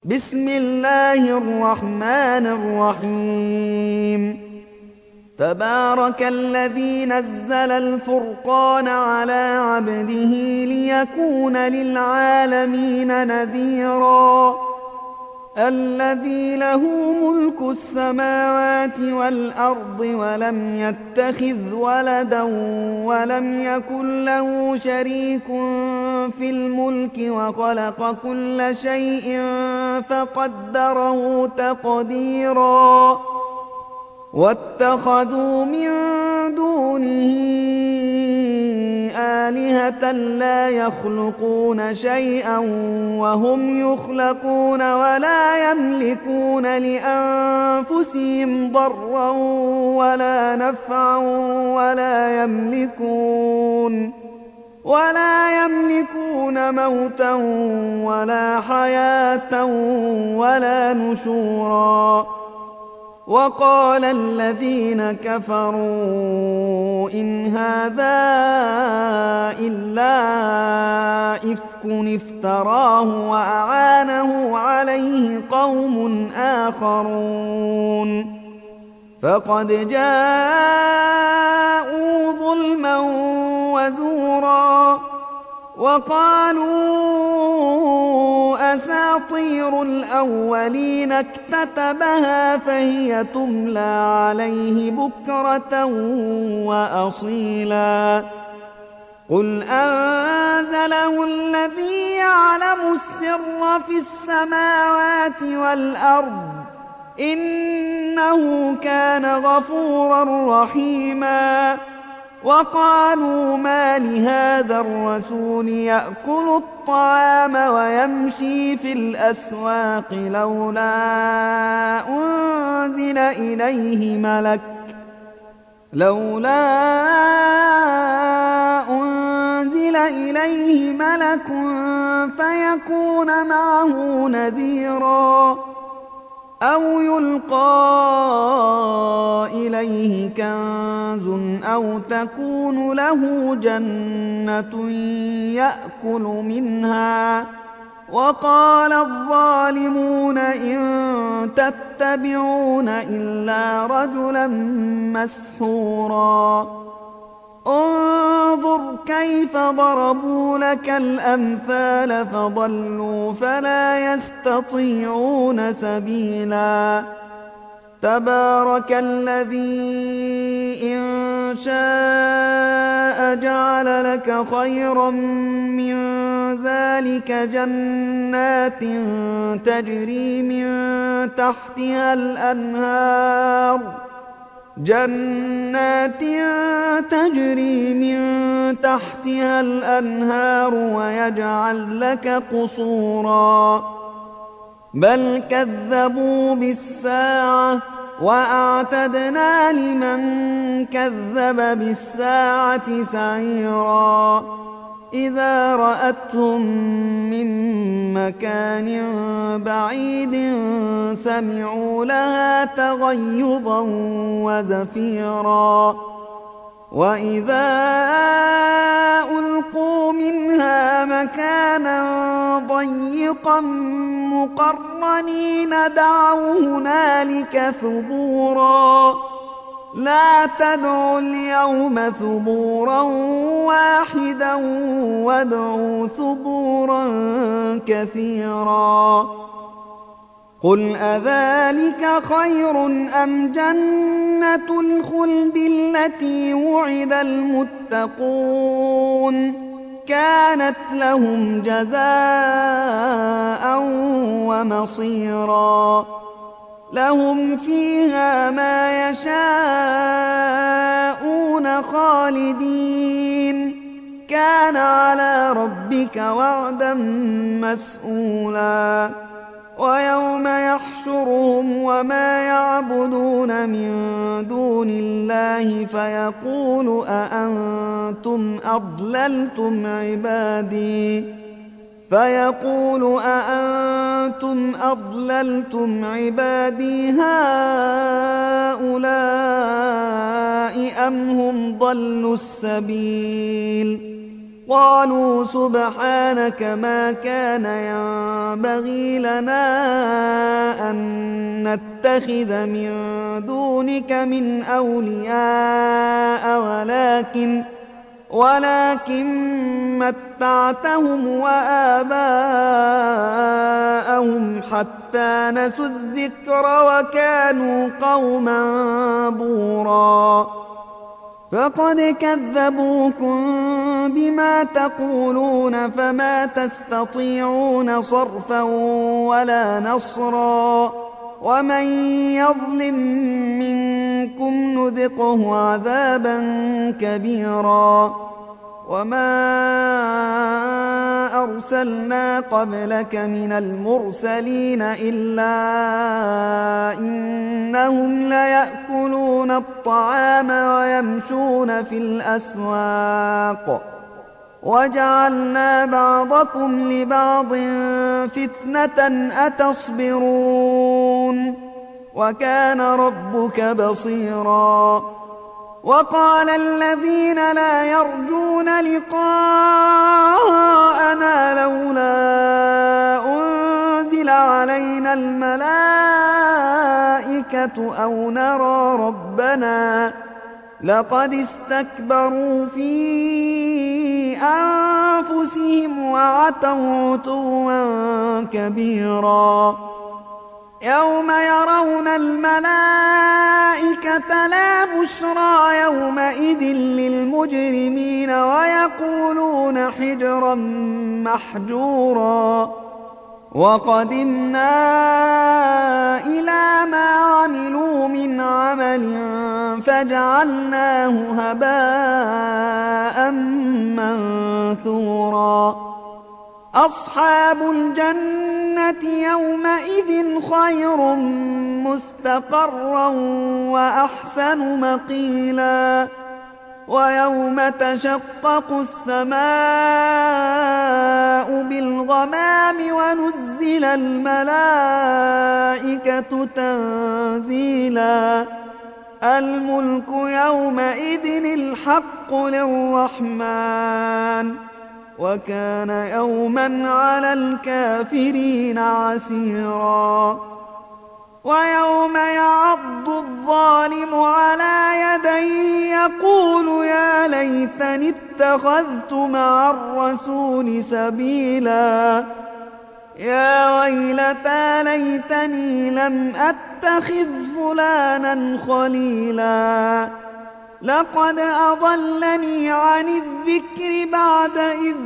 بسم الله الرحمن الرحيم. تبارك الذي نزل الفرقان على عبده ليكون للعالمين نذيرا. الذي له ملك السماوات والأرض ولم يتخذ ولدا ولم يكن له شريك في الملك وخلق كل شيء فقدره تقديرا. واتخذوا من دونه آلهة لا يخلقون شيئا وهم يخلقون ولا يملكون لأنفسهم ضرا ولا نفعا ولا يملكون موتا ولا حياة ولا نشورا. وقال الذين كفروا إن هذا إلا إفك افتراه وأعانه عليه قوم آخرون فقد جاءوا ظلما وزورا. وقالوا أساطير الأولين اكتتبها فهي تملى عليه بكرة وأصيلا. قل أنزله الذي يعلم السر في السماوات والأرض إنه كان غفورا رحيما. وقالوا ما لهذا الرسول يأكل الطعام ويمشي في الأسواق لولا أنزل إليه ملك فيكون معه نذيرا أو يلقى إليه كنز أو تكون له جنة يأكل منها. وقال الظالمون إن تتبعون إلا رجلا مسحورا. انظر كيف ضربوا لك الأمثال فضلوا فلا يستطيعون سبيلا. تبارك الذي إن شاء جعل لك خيرا من ذلك جنات تجري من تحتها الأنهار ويجعل لك قصورا. بل كذبوا بالساعة وأعتدنا لمن كذب بالساعة سعيرا. إذا رأتهم من مكان بعيد سمعوا لها تغيظا وزفيرا. وإذا ألقوا منها مكانا ضيقا مقرنين دعوا هنالك ثبورا. لا تدعوا اليوم ثبورا واحدا وادعوا ثبورا كثيرا. قل أذلك خير أم جنة الخلد التي وعد المتقون كانت لهم جزاء ومصيرا. لهم فيها ما يشاءون خالدين كان على ربك وعدا مسئولا. ويوم يحشرهم وما يعبدون من دون الله فيقول أأنتم أضللتم عبادي هؤلاء أم هم ضلوا السبيل قالوا سبحانك ما كان ينبغي لنا أن نتخذ من دونك من أولياء ولكن متعتهم وآباءهم حتى نسوا الذكر وكانوا قوما بورا فقد كذبوكم بما تقولون فما تستطيعون صرفا ولا نصرا ومن يظلم منكم نذقه عذابا كبيرا وما أرسلنا قبلك من المرسلين إلا إنهم ليأكلون الطعام ويمشون في الأسواق وجعلنا بعضكم لبعض فتنة أتصبرون وكان ربك بصيرا وقال الذين لا يرجون لقاءنا لولا أنزل علينا الملائكة أو نرى ربنا لقد استكبروا في أنفسهم وعتوا عتوا كبيرا يوم يرون الملائكة لا بشرى يومئذ للمجرمين ويقولون حجرا محجورا وقدمنا إلى ما عملوا من عمل فجعلناه هباء منثورا أصحاب الجنة يومئذ خير مستقرا وأحسن مقيلا ويوم تشقق السماء بالغمام ونزل الملائكة تنزيلا الملك يومئذ الحق للرحمن وكان يوما على الكافرين عسيرا ويوم يعض الظالم على يديه يقول يا ليتني اتخذت مع الرسول سبيلا يا ويلتى ليتني لم أتخذ فلانا خليلا لقد أضلني عن الذكر بعد إذ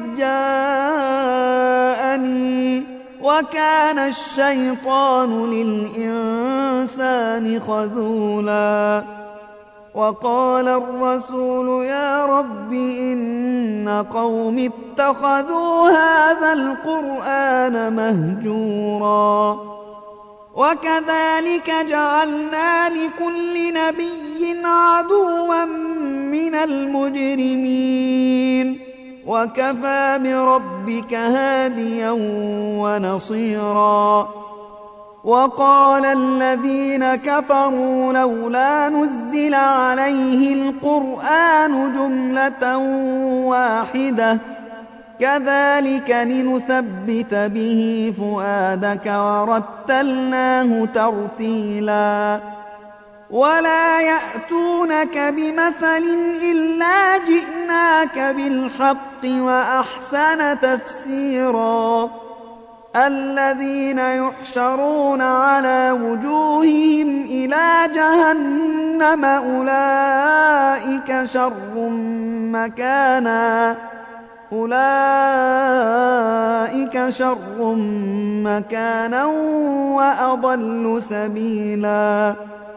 جاءني وكان الشيطان للإنسان خذولا وقال الرسول يا رب إن قوم اتخذوا هذا القرآن مهجورا وكذلك جعلنا لكل نبي عدوا من المجرمين وكفى بربك هاديا ونصيرا وقال الذين كفروا لولا نزل عليه القرآن جملة واحدة كذلك لنثبت به فؤادك ورتلناه ترتيلا ولا يأتونك بمثل إلا جئناك بالحق وأحسن تفسيرا الذين يحشرون على وجوههم إلى جهنم أولئك شر مكانا وأضل سبيلا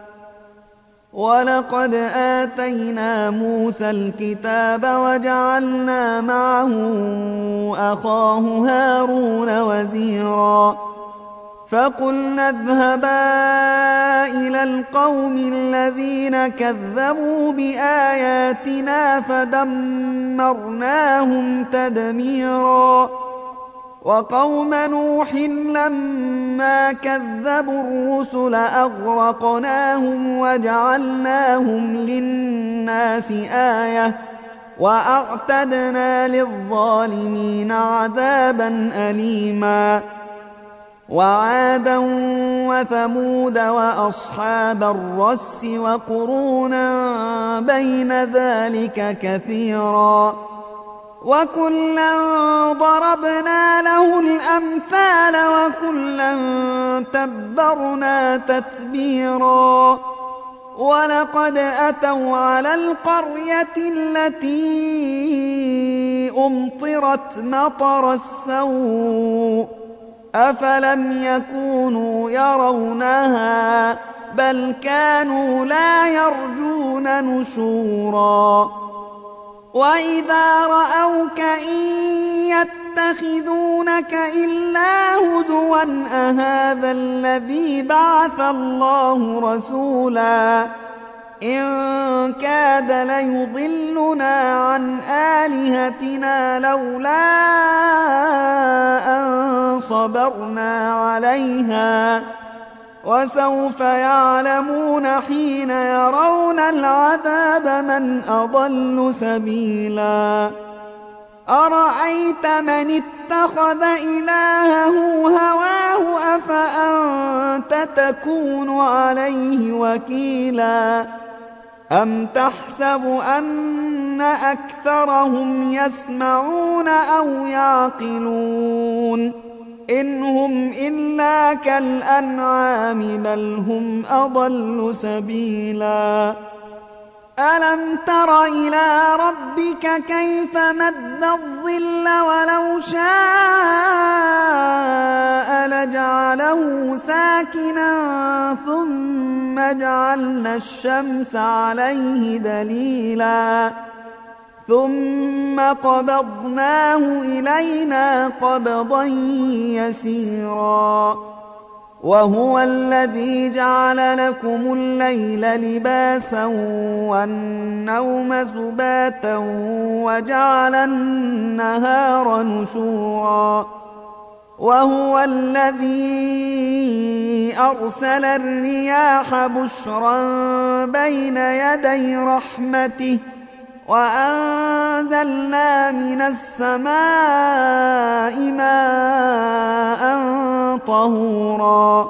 ولقد آتينا موسى الكتاب وجعلنا معه أخاه هارون وزيرا فقلنا اذهبا إلى القوم الذين كذبوا بآياتنا فدمرناهم تدميرا وقوم نوح لما كذبوا الرسل أغرقناهم وجعلناهم للناس آية وأعتدنا للظالمين عذابا أليما وعادا وثمود وأصحاب الرس وقرونا بين ذلك كثيرا وكلا ضربنا له الأمثال وكلا تبرنا تتبيرا ولقد أتوا على القرية التي أمطرت مطر السوء أفلم يكونوا يرونها بل كانوا لا يرجون نشورا وإذا رأوك إن يتخذونك إلا هزوا أهذا الذي بعث الله رسولا إن كاد ليضلنا عن آلهتنا لولا أن صبرنا عليها وسوف يعلمون حين يرون العذاب من أضل سبيلا أرأيت من اتخذ إلهه هواه أفأنت تكون عليه وكيلا أم تحسب أن أكثرهم يسمعون أو يعقلون إن هم إلا كالأنعام بل هم أضل سبيلا ألم تر إلى ربك كيف مد الظل ولو شاء لجعله ساكنا ثم جعلنا الشمس عليه دليلا ثم قبضناه إلينا قبضا يسيرا وهو الذي جعل لكم الليل لباسا والنوم سباتا وجعل النهار نشورا وهو الذي أرسل الرياح بشرا بين يدي رحمته وأنزلنا من السماء ماء طهورا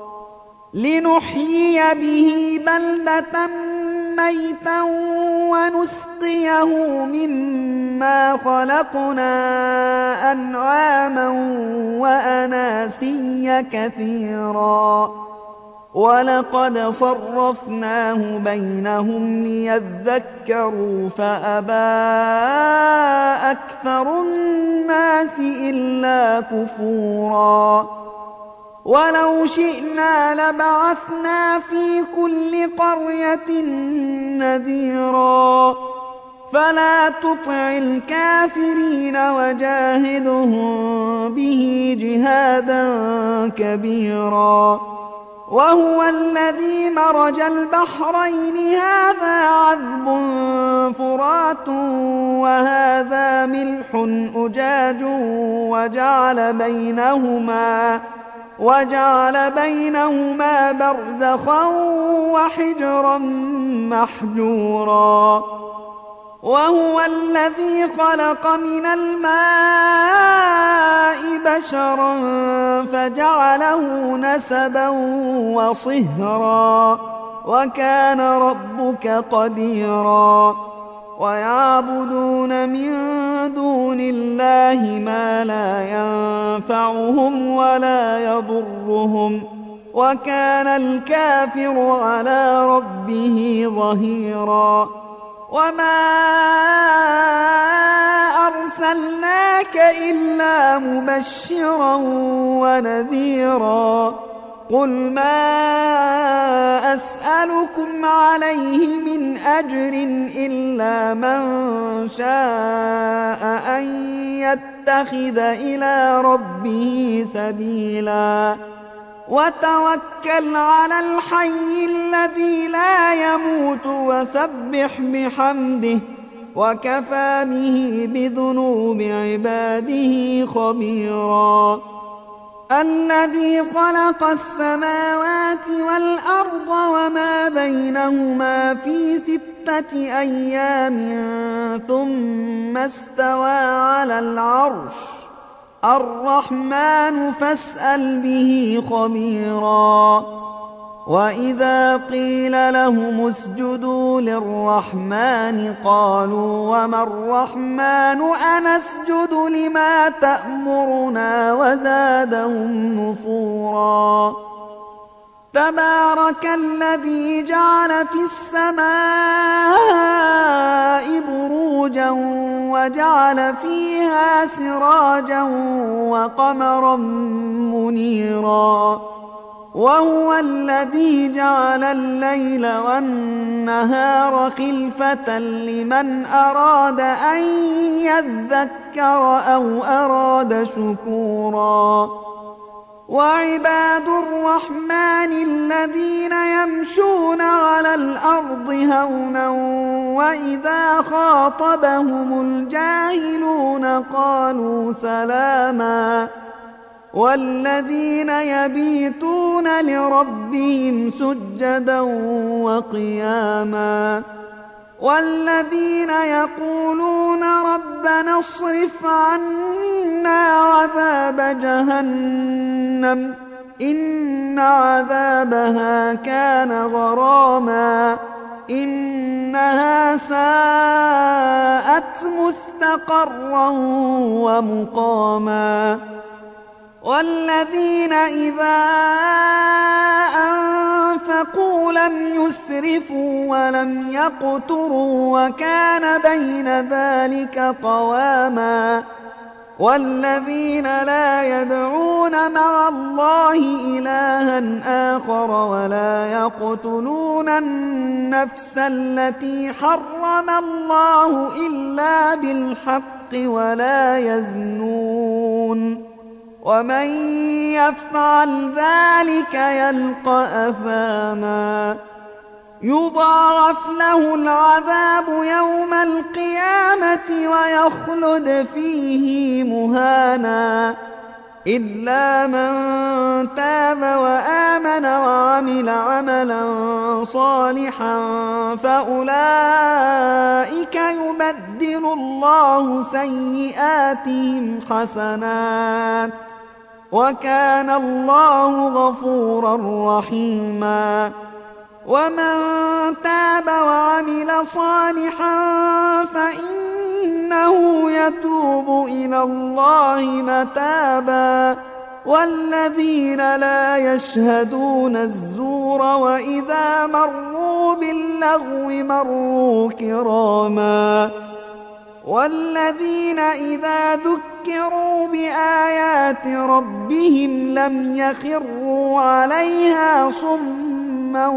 لنحيي به بلدة ميتا ونسقيه مما خلقنا أنعاما وأناسيا كثيرا ولقد صرفناه بينهم ليذكروا فأبى أكثر الناس إلا كفورا ولو شئنا لبعثنا في كل قرية نذيرا فلا تطع الكافرين وجاهدهم به جهادا كبيرا وهو الذي مرج البحرين هذا عذب فرات وهذا ملح أجاج وجعل بينهما برزخا وحجرا محجورا وهو الذي خلق من الماء بشرا فجعله نسبا وصهرا وكان ربك قديرا ويعبدون من دون الله ما لا ينفعهم ولا يضرهم وكان الكافر على ربه ظهيرا وما أرسلناك إلا مبشرا ونذيرا قل ما أسألكم عليه من أجر إلا من شاء أن يتخذ إلى ربه سبيلا وتوكل على الحي الذي لا يموت وسبح بحمده وكفى به بذنوب عباده خبيرا الذي خلق السماوات والأرض وما بينهما في 6 أيام ثم استوى على العرش الرحمن فاسأل به خبيرا وإذا قيل لهم اسجدوا للرحمن قالوا وما الرحمن أنسجد لما تأمرنا وزادهم نفورا تبارك الذي جعل في السماء بروجا وجعل فيها سراجا وقمرا منيرا وهو الذي جعل الليل والنهار خلفة لمن أراد أن يذكر أو أراد شكورا وعباد الرحمن الذين يمشون على الأرض هونا وإذا خاطبهم الجاهلون قالوا سلاما والذين يبيتون لربهم سجدا وقياما والذين يقولون ربنا اصرف عنا عذاب جهنم إن عذابها كان غراما إنها ساءت مستقرا ومقاما والذين إذا أنفقوا لم يسرفوا ولم يقتروا وكان بين ذلك قواما والذين لا يدعون مع الله إلها آخر ولا يقتلون النفس التي حرم الله إلا بالحق ولا يزنون ومن يفعل ذلك يلقى أثاما يضاعف له العذاب يوم القيامة ويخلد فيه مهانا إلا من تاب وآمن وعمل عملا صالحا فأولئك يبدل الله سيئاتهم حسنات وكان الله غفورا رحيما ومن تاب وعمل صالحا فإنه يتوب إلى الله متابا والذين لا يشهدون الزور وإذا مروا باللغو مروا كراما والذين إذا ذكروا بآيات ربهم لم يخروا عليها صما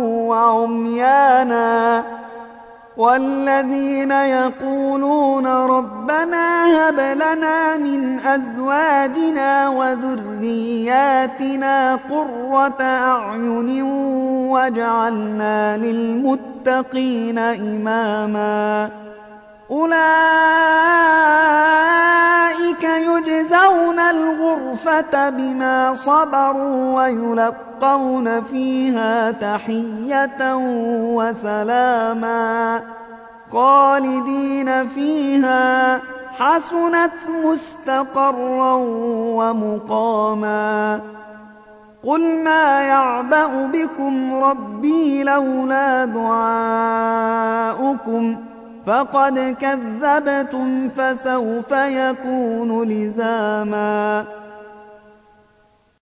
وعميانا والذين يقولون ربنا هب لنا من أزواجنا وذرياتنا قرة أعين واجعلنا للمتقين إماما أولئك يجزون الغرفة بما صبروا ويلقون فيها تحية وسلاما خالدين فيها حسنت مستقرا ومقاما قل ما يعبأ بكم ربي لولا دعاؤكم فقد كذبتم فسوف يكون لزاما